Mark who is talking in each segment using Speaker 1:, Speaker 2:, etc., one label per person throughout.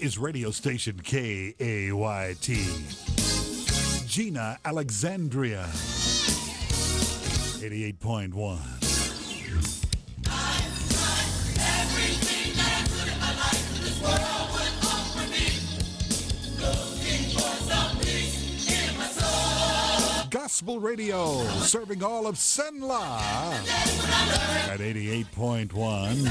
Speaker 1: is radio station KAYT. Gina, Alexandria, 88.1. Gospel Radio, serving all of Senla at 88.1.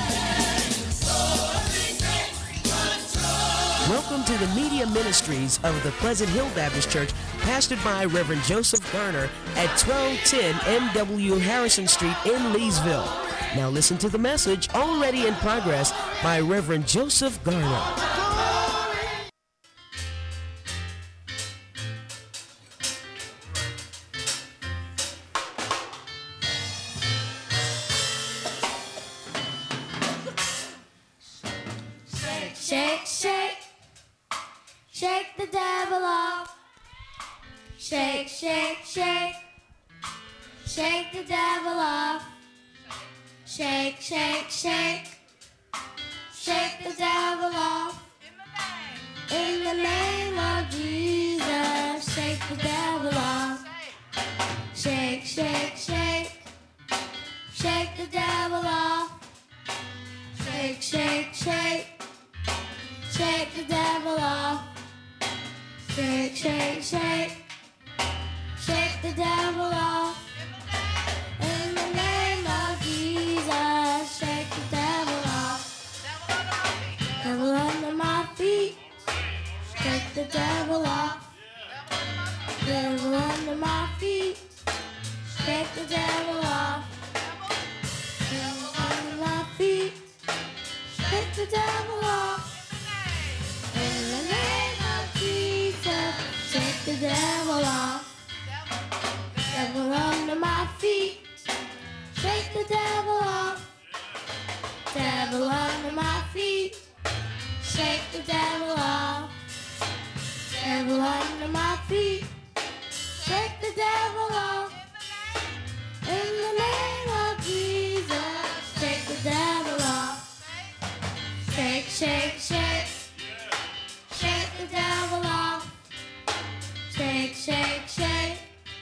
Speaker 2: Welcome to the media ministries of the Pleasant Hill Baptist Church, pastored by Reverend Joseph Garner at 1210 M.W. Harrison Street in Leesville. Now listen to the message already in progress by Reverend Joseph Garner.
Speaker 3: Shake, shake, shake the devil off. Shake, shake, shake, shake the devil off. Shake, shake, shake, shake the devil off. In the name of Jesus, shake the devil off. Shake, shake, shake, shake the devil off. Shake, shake, shake. Shake the devil off. Shake, shake, shake. Shake the devil off. In the name of Jesus, shake the devil off. Devil under my feet. Shake the devil off. Devil under my feet. Shake the devil off. Devil under my feet. Shake the devil off. In the name of Jesus, shake the devil off. Devil under my feet, shake the devil off. Devil under my feet, shake the devil off. Devil under my feet, shake the devil off. In the name of Jesus, shake the devil off. Shake, shake, shake. Shake the devil off. Shake, shake, shake.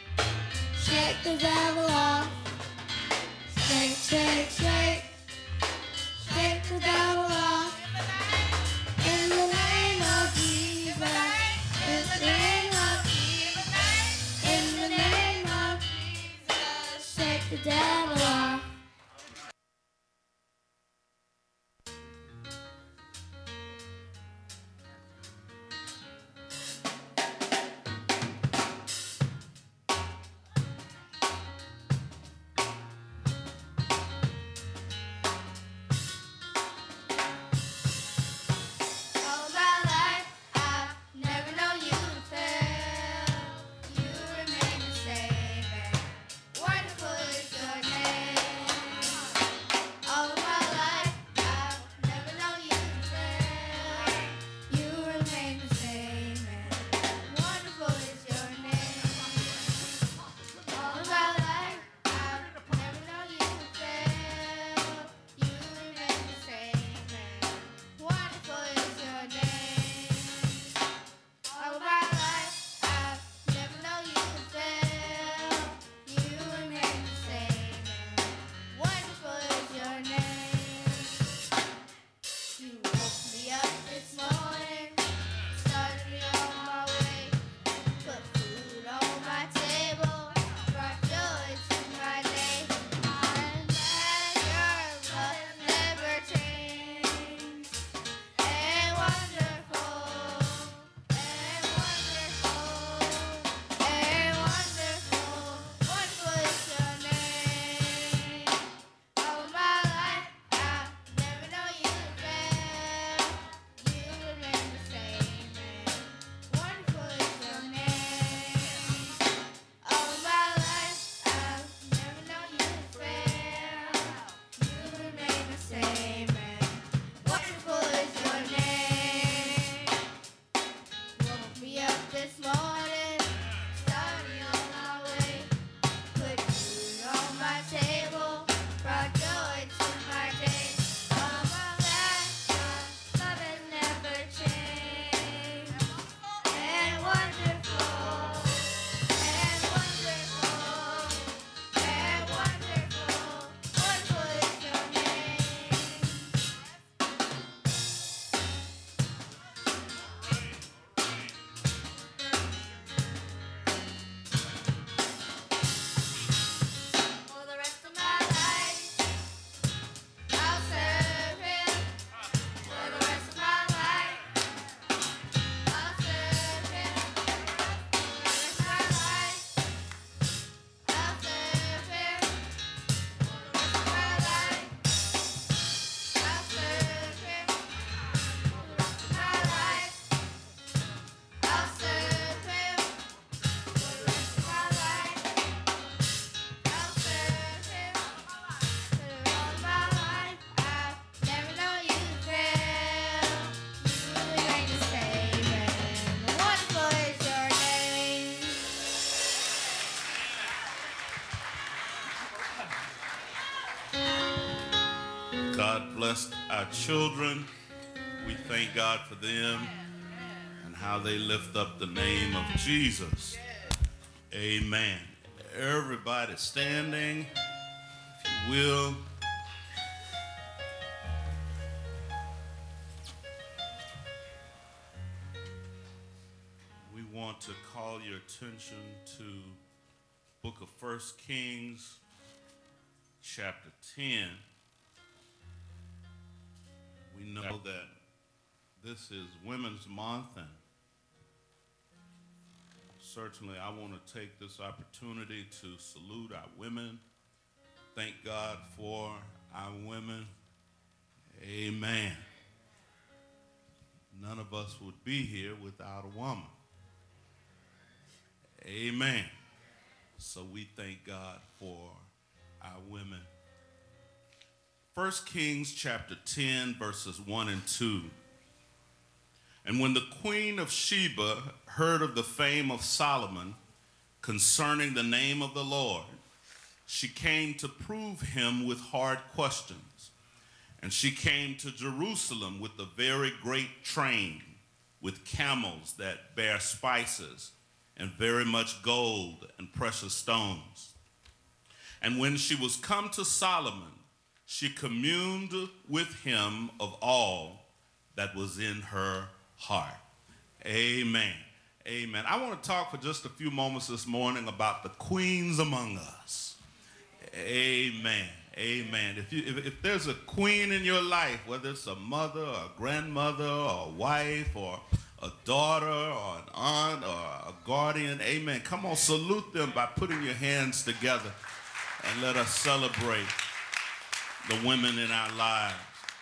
Speaker 3: Shake the devil off. Shake, shake, shake. Shake the devil off. In the name of Jesus. In the name of Jesus.
Speaker 4: blessed our children. We thank God for them and how they lift up the name of Jesus. Amen. Everybody standing, if you will. We want to call your attention to Book of 1 Kings, chapter 10. We know that this is Women's Month, and certainly I want to take this opportunity to salute our women. Thank God for our women. Amen. None of us would be here without a woman. Amen. So we thank God for our women. 1 Kings chapter 10, verses 1 and 2. And when the queen of Sheba heard of the fame of Solomon concerning the name of the Lord, she came to prove him with hard questions. And she came to Jerusalem with a very great train, with camels that bear spices, and very much gold and precious stones. And when she was come to Solomon, she communed with him of all that was in her heart. Amen. Amen. I want to talk for just a few moments this morning about the queens among us. Amen. Amen. If there's a queen in your life, whether it's a mother or a grandmother or a wife or a daughter or an aunt or a guardian, amen. Come on, salute them by putting your hands together and let us celebrate the women in our lives.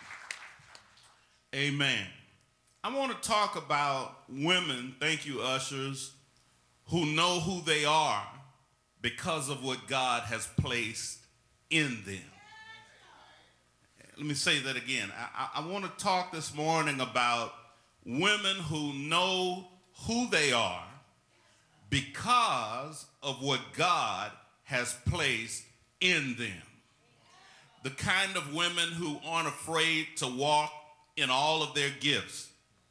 Speaker 4: Amen. I want to talk about women, thank you, ushers, who know who they are because of what God has placed in them. Let me say that again. I want to talk this morning about women who know who they are because of what God has placed in them. The kind of women who aren't afraid to walk in all of their gifts.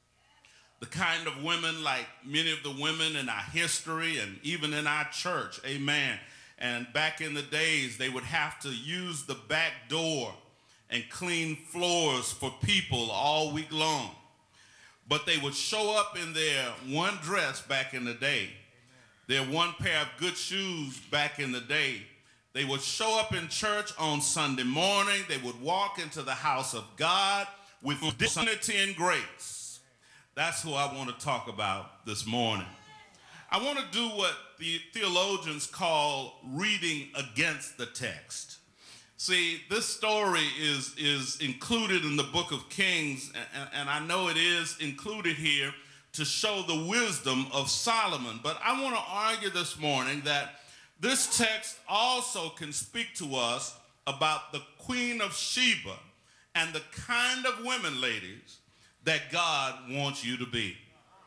Speaker 4: The kind of women like many of the women in our history and even in our church, amen. And back in the days, they would have to use the back door and clean floors for people all week long. But they would show up in their one dress back in the day, their one pair of good shoes back in the day. They would show up in church on Sunday morning. They would walk into the house of God with dignity and grace. That's who I want to talk about this morning. I want to do what the theologians call reading against the text. See, this story is included in the book of Kings, and I know it is included here to show the wisdom of Solomon. But I want to argue this morning that this text also can speak to us about the Queen of Sheba and the kind of women, ladies, that God wants you to be.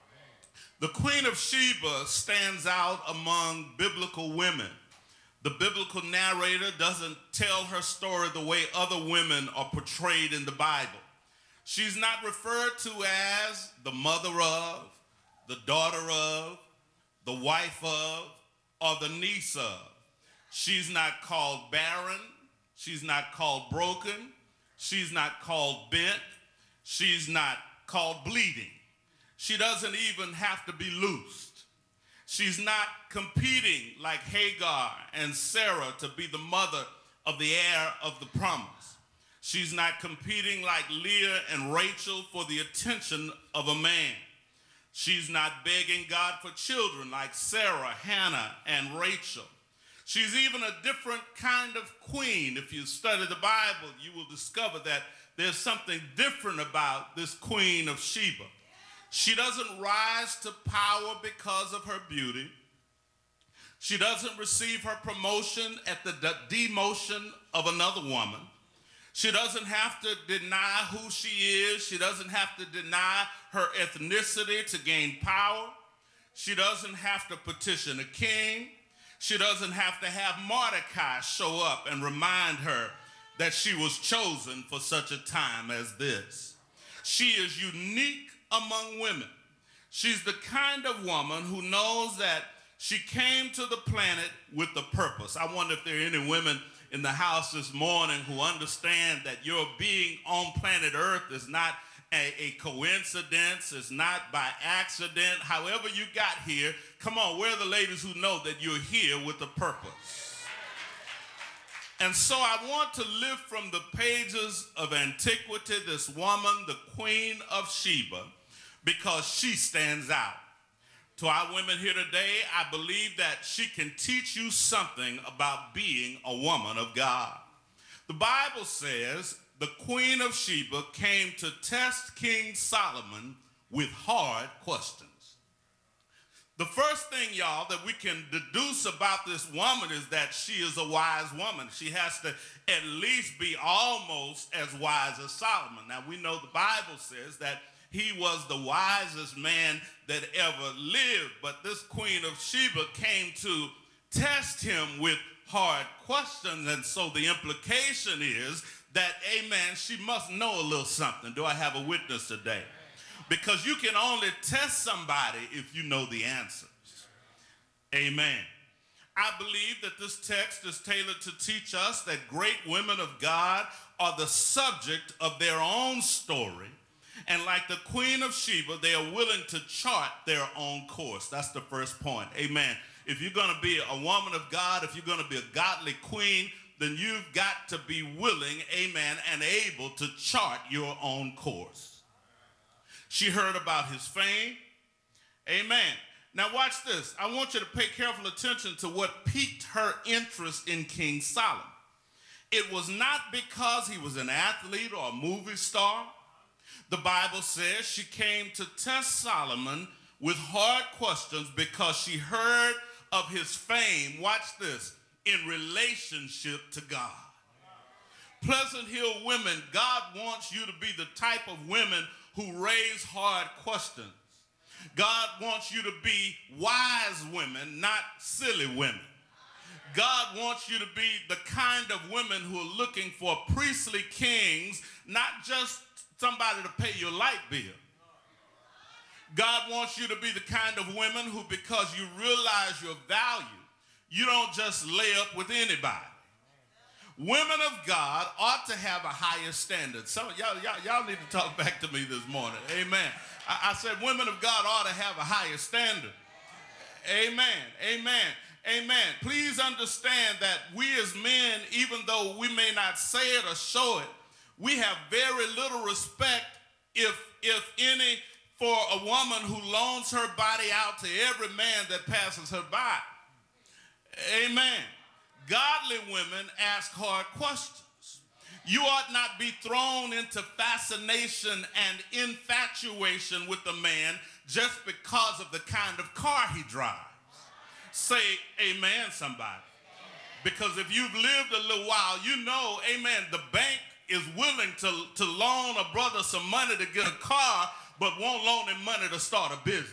Speaker 4: The Queen of Sheba stands out among biblical women. The biblical narrator doesn't tell her story the way other women are portrayed in the Bible. She's not referred to as the mother of, the daughter of, the wife of, or the niece of. She's not called barren. She's not called broken. She's not called bent. She's not called bleeding. She doesn't even have to be loosed. She's not competing like Hagar and Sarah to be the mother of the heir of the promise. She's not competing like Leah and Rachel for the attention of a man. She's not begging God for children like Sarah, Hannah, and Rachel. She's even a different kind of queen. If you study the Bible, you will discover that there's something different about this Queen of Sheba. She doesn't rise to power because of her beauty. She doesn't receive her promotion at the demotion of another woman. She doesn't have to deny who she is. She doesn't have to deny her ethnicity to gain power. She doesn't have to petition a king. She doesn't have to have Mordecai show up and remind her that she was chosen for such a time as this. She is unique among women. She's the kind of woman who knows that she came to the planet with a purpose. I wonder if there are any women in the house this morning who understand that your being on planet Earth is not a coincidence, it's not by accident. However you got here, come on, where are the ladies who know that you're here with a purpose? And so I want to lift from the pages of antiquity this woman, the Queen of Sheba, because she stands out. To our women here today, I believe that she can teach you something about being a woman of God. The Bible says the Queen of Sheba came to test King Solomon with hard questions. The first thing, y'all, that we can deduce about this woman is that she is a wise woman. She has to at least be almost as wise as Solomon. Now, we know the Bible says that he was the wisest man that ever lived, but this Queen of Sheba came to test him with hard questions, and so the implication is that, amen, she must know a little something. Do I have a witness today? Because you can only test somebody if you know the answers. Amen. I believe that this text is tailored to teach us that great women of God are the subject of their own story. And like the Queen of Sheba, they are willing to chart their own course. That's the first point. Amen. If you're going to be a woman of God, if you're going to be a godly queen, then you've got to be willing, amen, and able to chart your own course. She heard about his fame. Amen. Now watch this. I want you to pay careful attention to what piqued her interest in King Solomon. It was not because he was an athlete or a movie star. The Bible says she came to test Solomon with hard questions because she heard of his fame, watch this, in relationship to God. Pleasant Hill women, God wants you to be the type of women who raise hard questions. God wants you to be wise women, not silly women. God wants you to be the kind of women who are looking for priestly kings, not just somebody to pay your light bill. God wants you to be the kind of women who, because you realize your value, you don't just lay up with anybody. Women of God ought to have a higher standard. Some y'all need to talk back to me this morning. Amen. I said women of God ought to have a higher standard. Amen. Amen. Amen. Please understand that we as men, even though we may not say it or show it, we have very little respect, if any, for a woman who loans her body out to every man that passes her by. Amen. Godly women ask hard questions. You ought not be thrown into fascination and infatuation with a man just because of the kind of car he drives. Say amen, somebody. Because if you've lived a little while, you know, amen, the bank is willing to loan a brother some money to get a car, but won't loan him money to start a business.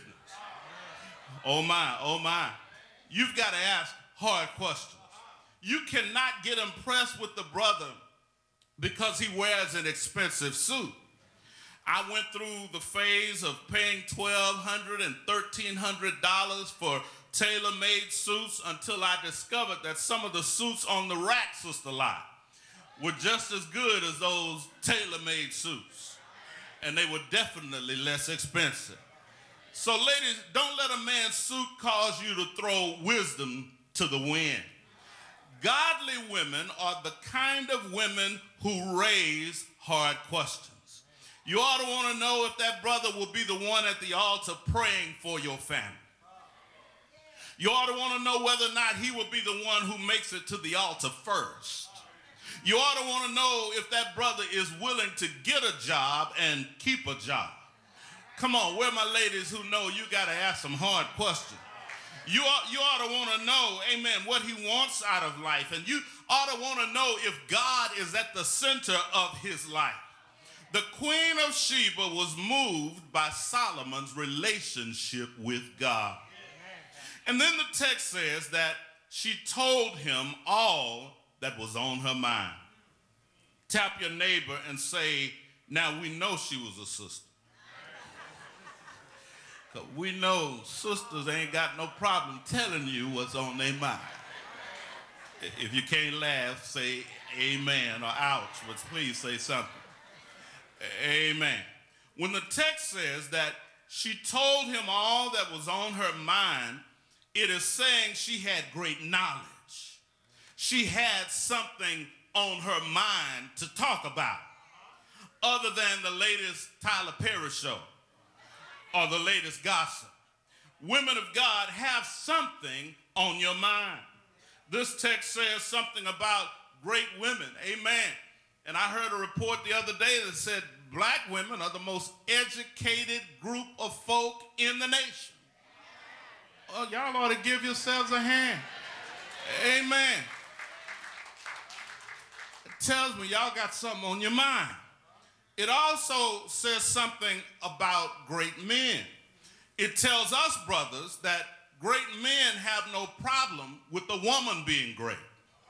Speaker 4: Oh my, oh my. You've got to ask hard questions. You cannot get impressed with the brother because he wears an expensive suit. I went through the phase of paying $1,200 and $1,300 for tailor-made suits until I discovered that some of the suits on the rack, Sister Lot, were just as good as those tailor-made suits. And they were definitely less expensive. So ladies, don't let a man's suit cause you to throw wisdom to the wind. Godly women are the kind of women who raise hard questions. You ought to want to know if that brother will be the one at the altar praying for your family. You ought to want to know whether or not he will be the one who makes it to the altar first. You ought to want to know if that brother is willing to get a job and keep a job. Come on, where are my ladies who know you got to ask some hard questions? You ought to want to know, amen, what he wants out of life. And you ought to want to know if God is at the center of his life. The Queen of Sheba was moved by Solomon's relationship with God. And then the text says that she told him all that was on her mind. Tap your neighbor and say, now we know she was a sister. 'Cause we know sisters ain't got no problem telling you what's on their mind. If you can't laugh, say amen or ouch, but please say something. Amen. When the text says that she told him all that was on her mind, it is saying she had great knowledge. She had something on her mind to talk about, other than the latest Tyler Perry show or the latest gossip. Women of God, have something on your mind. This text says something about great women. Amen. And I heard a report the other day that said black women are the most educated group of folk in the nation. Oh, y'all ought to give yourselves a hand. Amen. It tells me y'all got something on your mind. It also says something about great men. It tells us, brothers, that great men have no problem with the woman being great.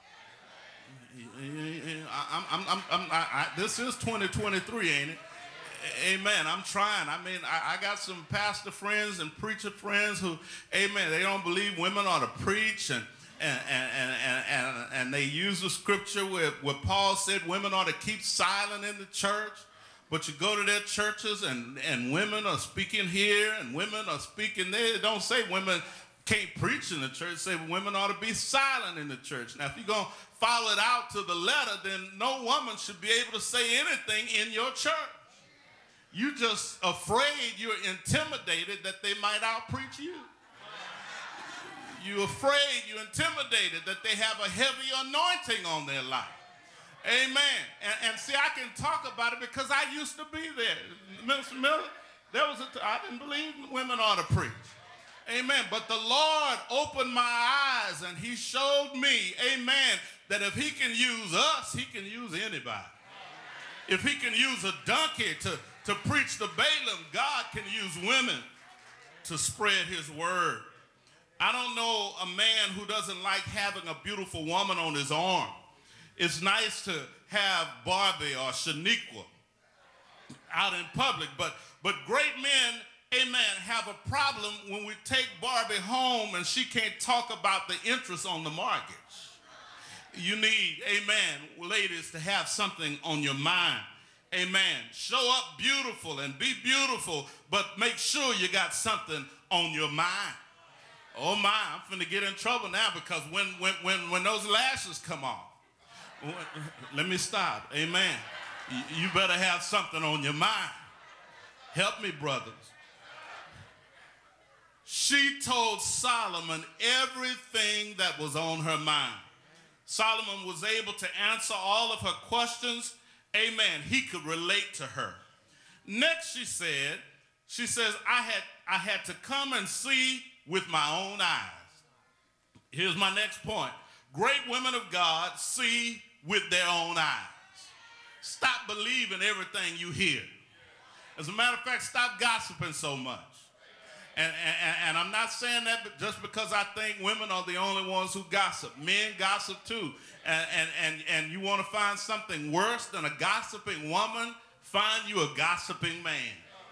Speaker 4: This is 2023, ain't it? Amen. I'm trying. I mean, I got some pastor friends and preacher friends who, amen, they don't believe women ought to preach, and they use the scripture where Paul said women ought to keep silent in the church. But you go to their churches and women are speaking here and women are speaking there. It don't say women can't preach in the church. It say women ought to be silent in the church. Now, if you're going to follow it out to the letter, then no woman should be able to say anything in your church. You just afraid, you're intimidated that they might outpreach you. You're afraid, you're intimidated that they have a heavy anointing on their life. Amen. And see, I can talk about it because I used to be there. Mr. Miller, I didn't believe women ought to preach. Amen. But the Lord opened my eyes and he showed me, amen, that if he can use us, he can use anybody. If he can use a donkey to preach the Balaam, God can use women to spread his word. I don't know a man who doesn't like having a beautiful woman on his arm. It's nice to have Barbie or Shaniqua out in public, but great men, amen, have a problem when we take Barbie home and she can't talk about the interest on the mortgage. You need, amen, ladies, to have something on your mind. Amen. Show up beautiful and be beautiful, but make sure you got something on your mind. Oh my, I'm finna get in trouble now because when those lashes come off, let me stop. Amen. You better have something on your mind. Help me, brothers. She told Solomon everything that was on her mind. Solomon was able to answer all of her questions. Amen. He could relate to her. Next, she says, I had to come and see with my own eyes. Here's my next point. Great women of God see with their own eyes. Stop believing everything you hear. As a matter of fact, stop gossiping so much. And I'm not saying that just because I think women are the only ones who gossip. Men gossip too. And you want to find something worse than a gossiping woman? Find you a gossiping man.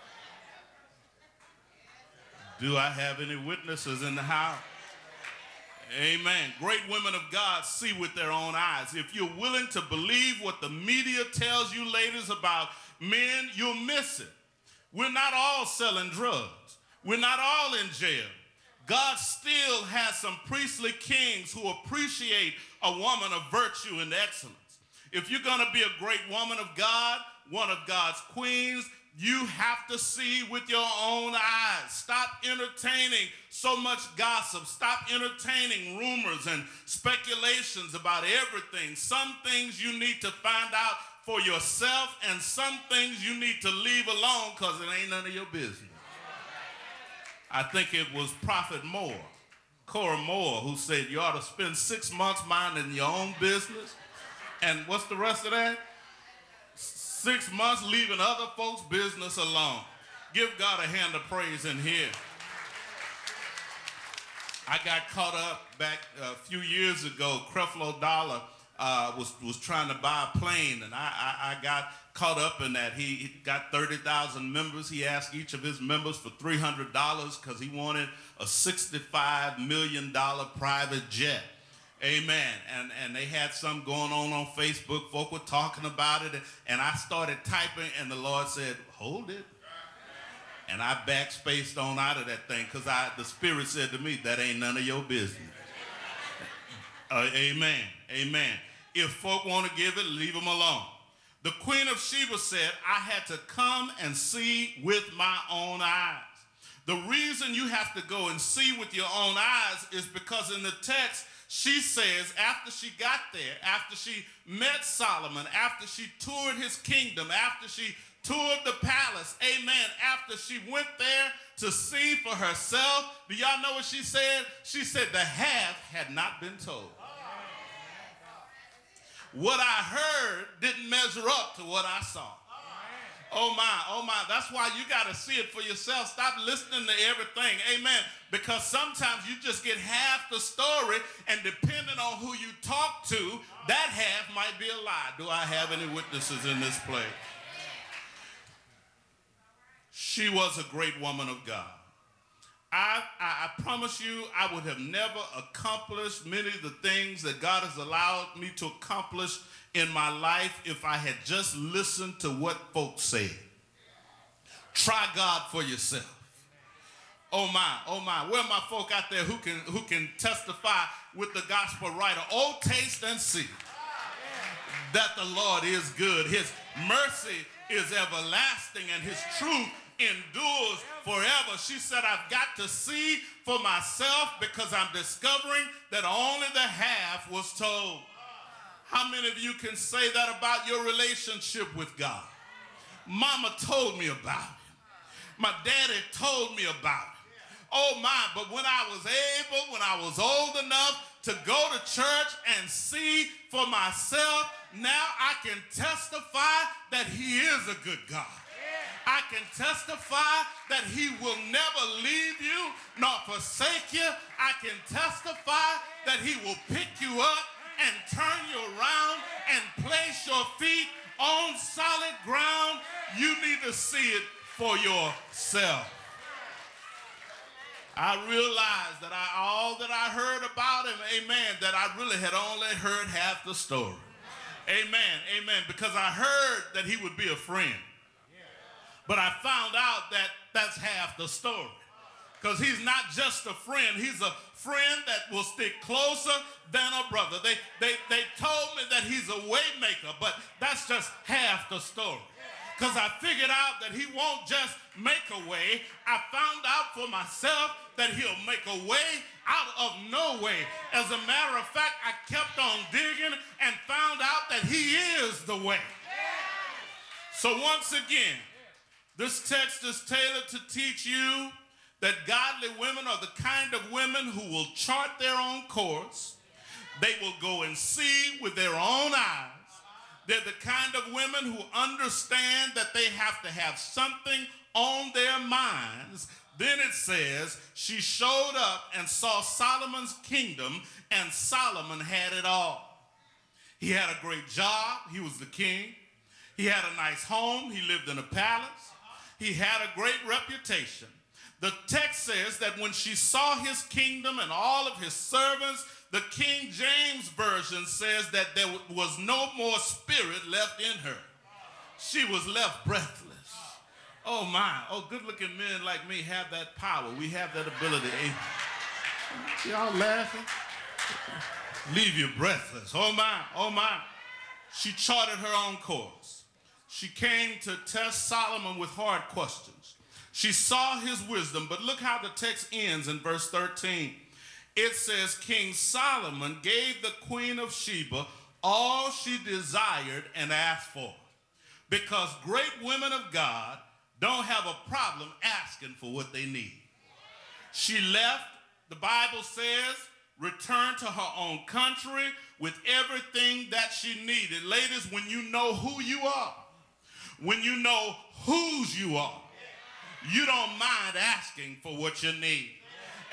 Speaker 4: Do I have any witnesses in the house? Amen. Great women of God see with their own eyes. If you're willing to believe what the media tells you, ladies, about men, you'll miss it. We're not all selling drugs. We're not all in jail. God still has some priestly kings who appreciate a woman of virtue and excellence. If you're going to be a great woman of God, one of God's queens, you have to see with your own eyes. Stop entertaining so much gossip. Stop entertaining rumors and speculations about everything. Some things you need to find out for yourself, and some things you need to leave alone because it ain't none of your business. I think it was Prophet Moore, Cora Moore, who said you ought to spend 6 months minding your own business. And what's the rest of that? 6 months leaving other folks' business alone. Give God a hand of praise in here. I got caught up back a few years ago. Creflo Dollar was trying to buy a plane, and I got caught up in that. He got 30,000 members. He asked each of his members for $300 because he wanted a $65 million private jet. Amen. And they had something going on Facebook. Folk were talking about it, and I started typing, and the Lord said, hold it. And I backspaced on out of that thing because the Spirit said to me, that ain't none of your business. Amen. Amen. If folk want to give it, leave them alone. The Queen of Sheba said, I had to come and see with my own eyes. The reason you have to go and see with your own eyes is because in the text, she says after she got there, after she met Solomon, after she toured his kingdom, after she toured the palace, amen, after she went there to see for herself, do y'all know what she said? She said the half had not been told. What I heard didn't measure up to what I saw. Oh my, that's why you got to see it for yourself. Stop listening to everything, amen, because sometimes you just get half the story, and depending on who you talk to, that half might be a lie. Do I have any witnesses in this place? She was a great woman of God. I promise you, I would have never accomplished many of the things that God has allowed me to accomplish in my life if I had just listened to what folks said. Try God for yourself. Oh my, where are my folk out there who can testify with the gospel writer? Oh, taste and see that the Lord is good. His mercy is everlasting, and his truth endures forever. She said, I've got to see for myself because I'm discovering that only the half was told. How many of you can say that about your relationship with God? Mama told me about it. My daddy told me about it. Oh my, but when I was old enough to go to church and see for myself, now I can testify that he is a good God. I can testify that he will never leave you nor forsake you. I can testify that he will pick you up and turn you around and place your feet on solid ground. You need to see it for yourself. I realized that all that I heard about him, amen, that I really had only heard half the story. Amen, because I heard that he would be a friend. But I found out that that's half the story. Because he's not just a friend. He's a friend that will stick closer than a brother. They told me that he's a way maker, but that's just half the story. Because I figured out that he won't just make a way. I found out for myself that he'll make a way out of no way. As a matter of fact, I kept on digging and found out that he is the way. So once again, this text is tailored to teach you that godly women are the kind of women who will chart their own course. They will go and see with their own eyes. They're the kind of women who understand that they have to have something on their minds. Then it says, she showed up and saw Solomon's kingdom, and Solomon had it all. He had a great job. He was the king. He had a nice home. He lived in a palace. He had a great reputation. The text says that when she saw his kingdom and all of his servants, the King James Version says that there was no more spirit left in her. She was left breathless. Oh my, good-looking men like me have that power. We have that ability. Y'all laughing? Leave you breathless. Oh my. She charted her own course. She came to test Solomon with hard questions. She saw his wisdom, but look how the text ends in verse 13. It says, King Solomon gave the Queen of Sheba all she desired and asked for. Because great women of God don't have a problem asking for what they need. She left, the Bible says, returned to her own country with everything that she needed. Ladies, when you know who you are, when you know whose you are, you don't mind asking for what you need.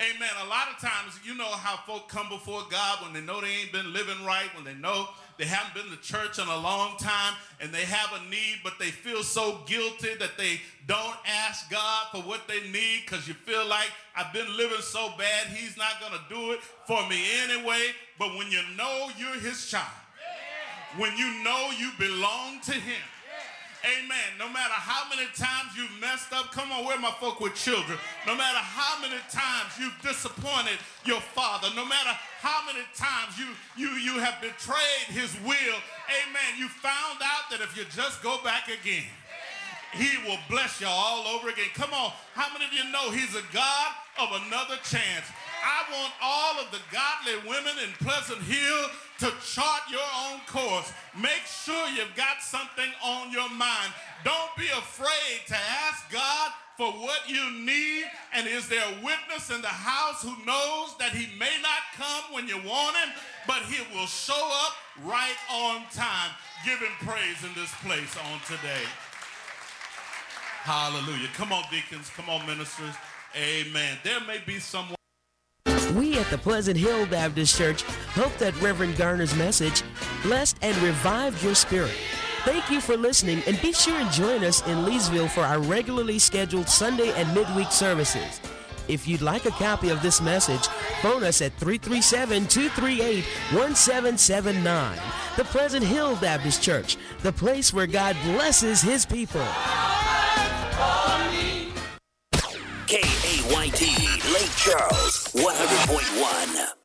Speaker 4: Amen. A lot of times, you know how folk come before God when they know they ain't been living right, when they know they haven't been to church in a long time, and they have a need, but they feel so guilty that they don't ask God for what they need because you feel like, I've been living so bad, he's not going to do it for me anyway. But when you know you're his child, when you know you belong to him, amen, no matter how many times you've messed up, come on, where are my folk with children? No matter how many times you've disappointed your father, no matter how many times you have betrayed his will, amen, you found out that if you just go back again, he will bless you all over again. Come on, how many of you know he's a God of another chance? I want all of the godly women in Pleasant Hill to chart your own course. Make sure you've got something on your mind. Don't be afraid to ask God for what you need. And is there a witness in the house who knows that he may not come when you want him, but he will show up right on time? Give him praise in this place on today. Hallelujah. Come on, deacons. Come on, ministers. Amen. There may be someone.
Speaker 2: We at the Pleasant Hill Baptist Church hope that Reverend Garner's message blessed and revived your spirit. Thank you for listening, and be sure and join us in Leesville for our regularly scheduled Sunday and midweek services. If you'd like a copy of this message, phone us at 337-238-1779. The Pleasant Hill Baptist Church, the place where God blesses his people.
Speaker 5: KAYT, Lake Charles, 100.1.